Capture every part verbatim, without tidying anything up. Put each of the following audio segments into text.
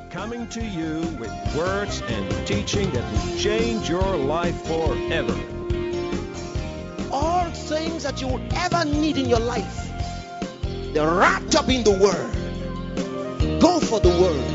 coming to you with words and teaching that will change your life forever. All things that you will ever need in your life, they're wrapped up in the Word. Go for the Word.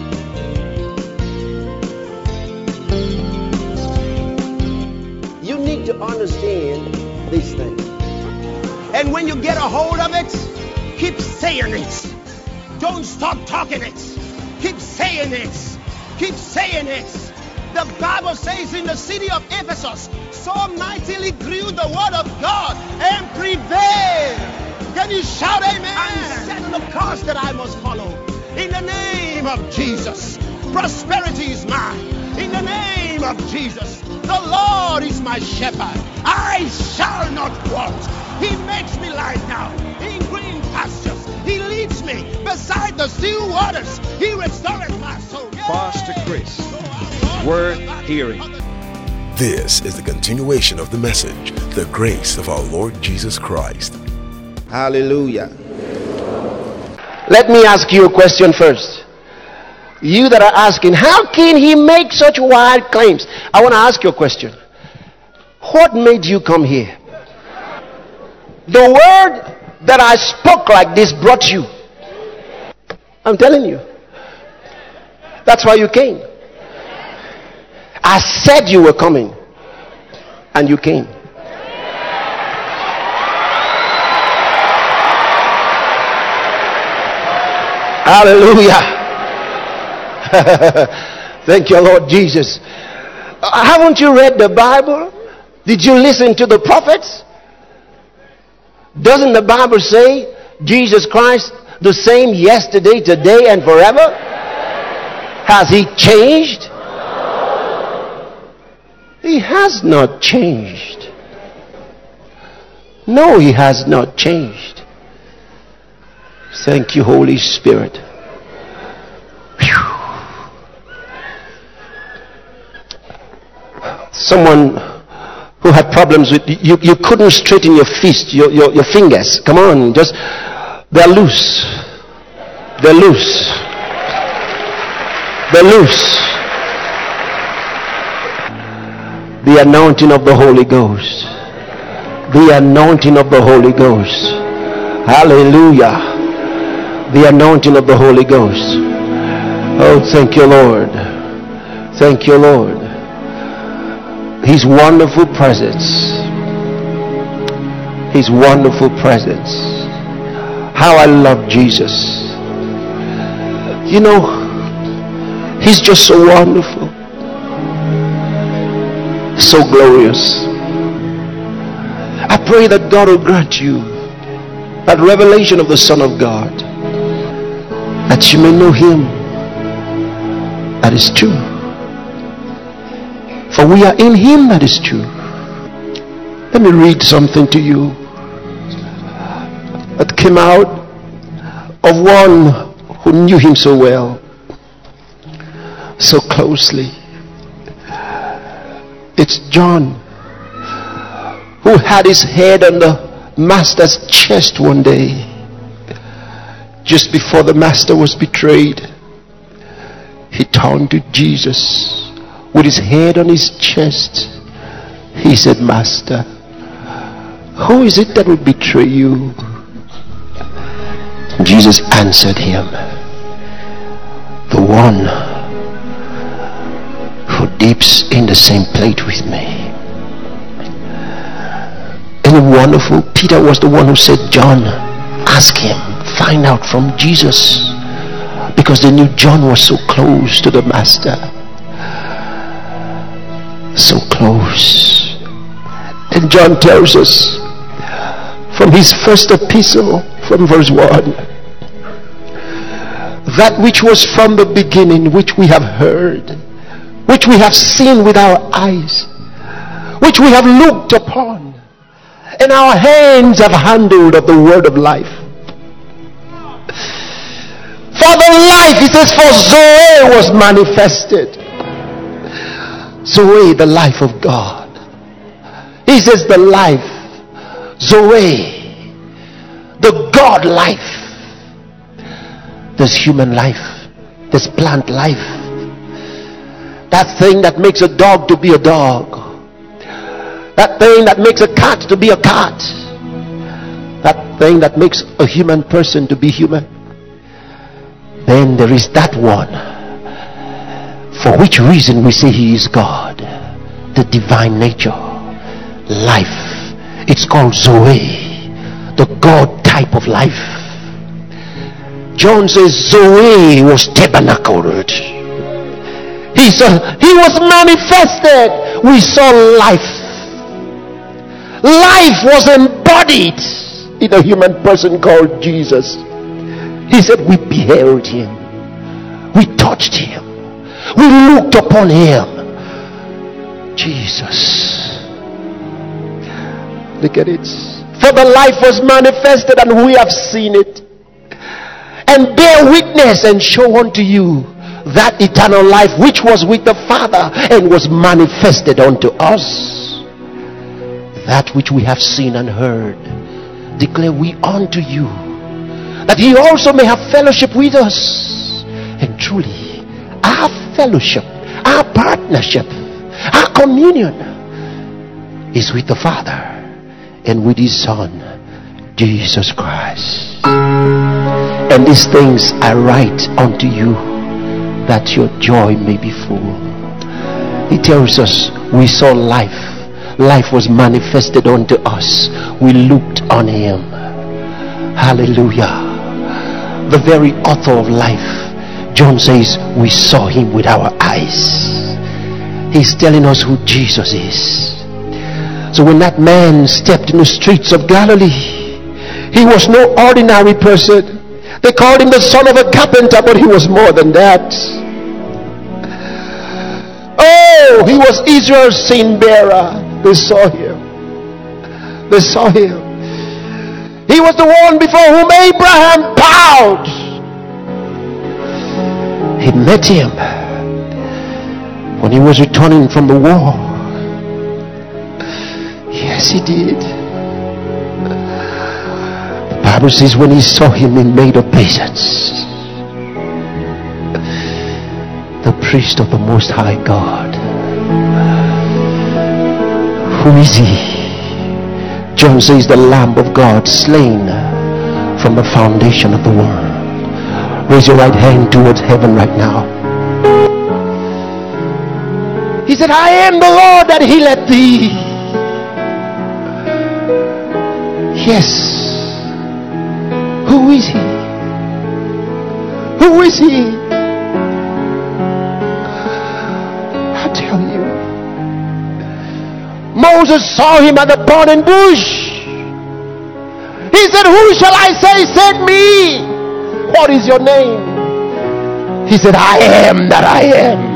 You need to understand these things. And when you get a hold of it, keep saying it. Don't stop talking it. Keep saying it. Keep saying it. The Bible says in the city of Ephesus, so mightily grew the word of God and prevailed. Can you shout amen? And set the course that I must follow. In the name of Jesus, prosperity is mine. In the name of Jesus, the Lord is my shepherd. I shall not want. He makes me lie down in green pastures. He leads me beside the still waters. He restores my soul. Yeah. Pastor Chris, worth hearing. This is the continuation of the message, the grace of our Lord Jesus Christ. Hallelujah. Let me ask you a question first. You that are asking, how can he make such wild claims? I want to ask you a question. What made you come here? The word that I spoke like this brought you. I'm telling you. That's why you came. I said you were coming, and you came. Hallelujah. Thank you, Lord Jesus. Uh, haven't you read the Bible? Did you listen to the prophets? Doesn't the Bible say Jesus Christ the same yesterday, today, and forever? Has he changed? He has not changed. No, he has not changed. Thank you, Holy Spirit. Whew. Someone who had problems with you, you couldn't straighten your fist, your, your, your fingers. Come on, just they're loose. They're loose. They're loose. The anointing of the Holy Ghost. The anointing of the Holy Ghost. Hallelujah. The anointing of the Holy Ghost. Oh, thank you, Lord. Thank you, Lord. His wonderful presence. His wonderful presence. How I love Jesus. You know, he's just so wonderful. So glorious. I pray that God will grant you that revelation of the Son of God, that you may know him. That is true. For we are in him, that is true. Let me read something to you that came out of one who knew him so well, so closely. It's John, who had his head on the master's chest one day, just before the master was betrayed. He turned to Jesus with his head on his chest. He said, Master, who is it that will betray you? Jesus answered him, the one who dips in the same plate with me. And wonderful, Peter was the one who said, John, ask him, find out from Jesus, because they knew John was so close to the master, so close. And John tells us from his first epistle, from verse one, that which was from the beginning, which we have heard, which we have seen with our eyes, which we have looked upon, and our hands have handled of the word of life. For the life, he says, for Zoe was manifested. Zoe, the life of God. He says the life, Zoe, the God life. There's human life, there's plant life, That thing that makes a dog to be a dog. That thing that makes a cat to be a cat. That thing that makes a human person to be human. Then there is that one for which reason we say he is God. The divine nature. Life. It's called Zoe. The God type of life. John says Zoe was tabernacled. He saw, he was manifested. We saw life. Life was embodied in a human person called Jesus. He said we beheld him. We touched him. We looked upon him. Jesus. Look at it. For the life was manifested, and we have seen it, and bear witness and show unto you that eternal life which was with the Father and was manifested unto us. That which we have seen and heard declare we unto you, that he also may have fellowship with us. And truly our fellowship, our partnership, our communion is with the Father and with his Son, Jesus Christ. And these things I write unto you, that your joy may be full. He tells us we saw life. Life was manifested unto us. We looked on him. Hallelujah. The very author of life. John says we saw him with our eyes. He's telling us who Jesus is. So when that man stepped in the streets of Galilee, he was no ordinary person. They called him the son of a carpenter, but he was more than that. Oh, he was Israel's sin bearer. They saw him. They saw him. He was the one before whom Abraham bowed. He met him when he was returning from the war. Yes, he did. The Bible says when he saw him, he made obeisance. The priest of the Most High God. Who is he? John says the Lamb of God, slain from the foundation of the world. Raise your right hand towards heaven right now. He said, I am the Lord that healeth thee. Yes. Who is he? Who is he? I tell you. Moses saw him at the burning bush. He said, who shall I say sent me? What is your name? He said, I am that I am.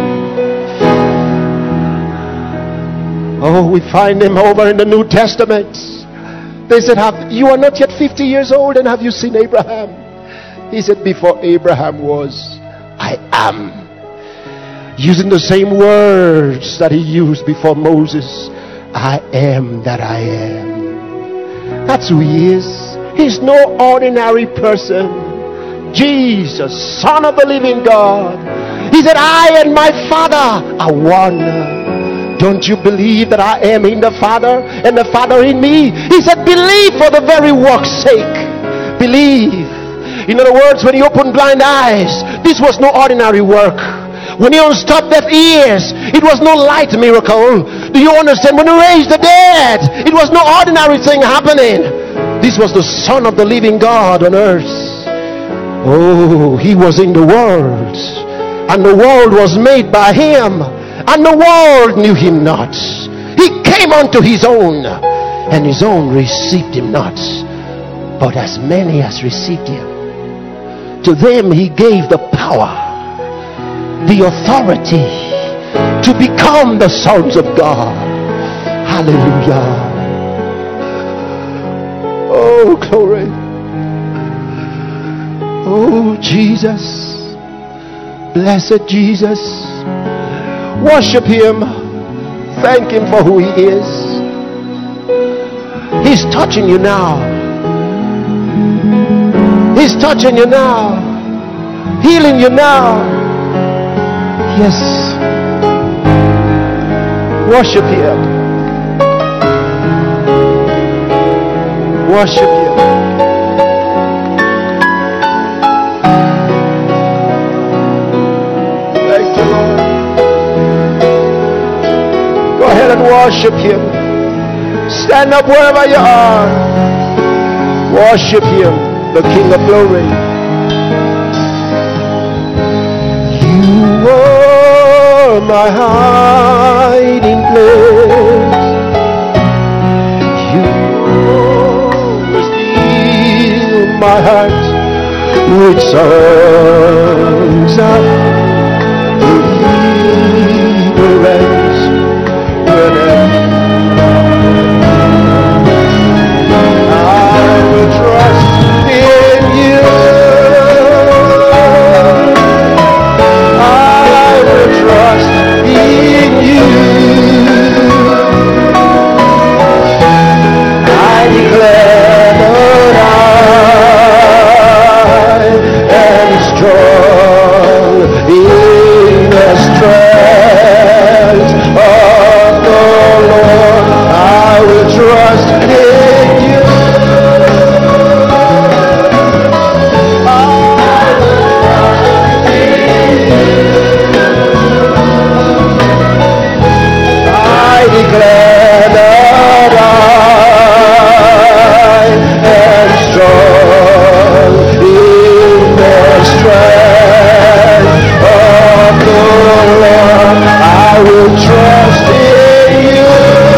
Oh, we find him over in the New Testament. They said, have, you are not yet fifty years old, and have you seen Abraham? He said, before Abraham was, I am. Using the same words that he used before Moses. I am that I am. That's who he is. He's no ordinary person. Jesus, Son of the living God. He said, I and my Father are one. Don't you believe that I am in the Father and the Father in me? He said, believe for the very work's sake. Believe. In other words, when he opened blind eyes, this was no ordinary work. When he unstopped deaf ears, it was no light miracle. Do you understand? When he raised the dead, it was no ordinary thing happening. This was the Son of the living God on earth. Oh, he was in the world, and the world was made by him, and the world knew him not. He came unto his own, and his own received him not. But as many as received him, to them he gave the power, the authority to become the sons of God. Hallelujah. Oh, glory. Oh, Jesus. Blessed Jesus. Worship him. Thank him for who he is. He's touching you now. He's touching you now. Healing you now. Yes. Worship Him. Worship Him. Thank you, Lord. Go ahead and worship Him. Stand up wherever you are. Worship Him, the King of Glory. You are my hiding place. You always fill my heart with songs of deliverance. I will trust in you. I will trust in you. I declare that I am strong in the strength of the Lord. I will trust in you. I declare that I am strong in the strength of the Lord. I will trust in you.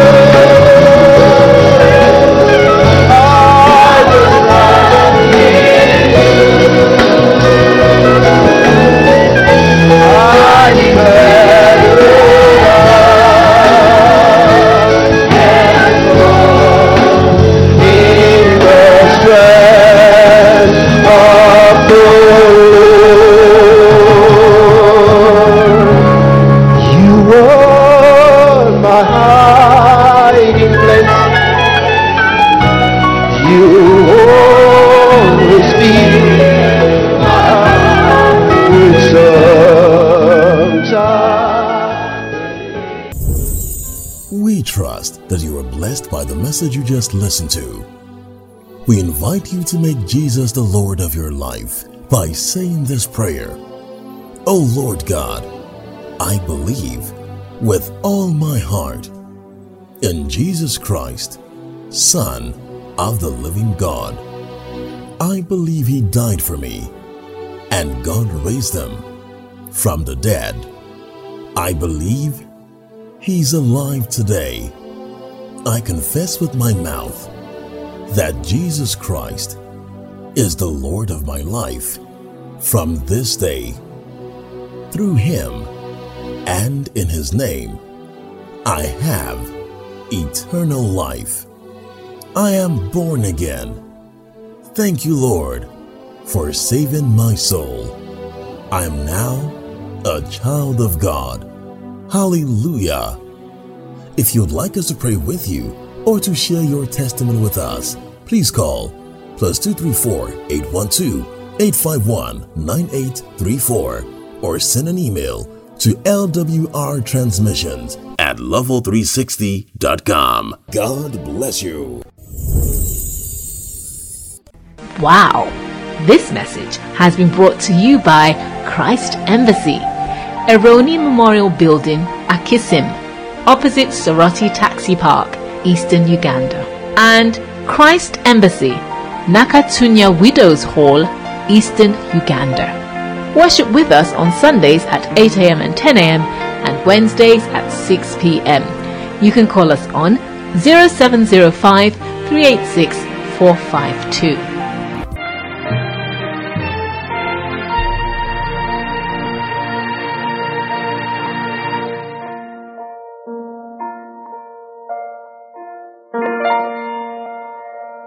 I will trust in you. I declare We trust that you are blessed by the message you just listened to. We invite you to make Jesus the Lord of your life by saying this prayer. O Lord God, I believe with all my heart in Jesus Christ, Son of the living God. I believe He died for me and God raised Him from the dead. I believe He's alive today. I confess with my mouth that Jesus Christ is the Lord of my life from this day. Through Him and in His name, I have eternal life. I am born again. Thank you, Lord, for saving my soul. I am now a child of God. Hallelujah. If you'd like us to pray with you or to share your testimony with us, please call plus two three four, eight one two, eight five one, nine eight three four or send an email to L W R transmissions at level three sixty dot com. God bless you. Wow! This message has been brought to you by Christ Embassy, Eroni Memorial Building, Akisim, opposite Soroti Taxi Park, Eastern Uganda, and Christ Embassy, Nakatunya Widows Hall, Eastern Uganda. Worship with us on Sundays at eight a.m. and ten a.m. and Wednesdays at six p.m. You can call us on zero seven zero five, three eight six, four five two.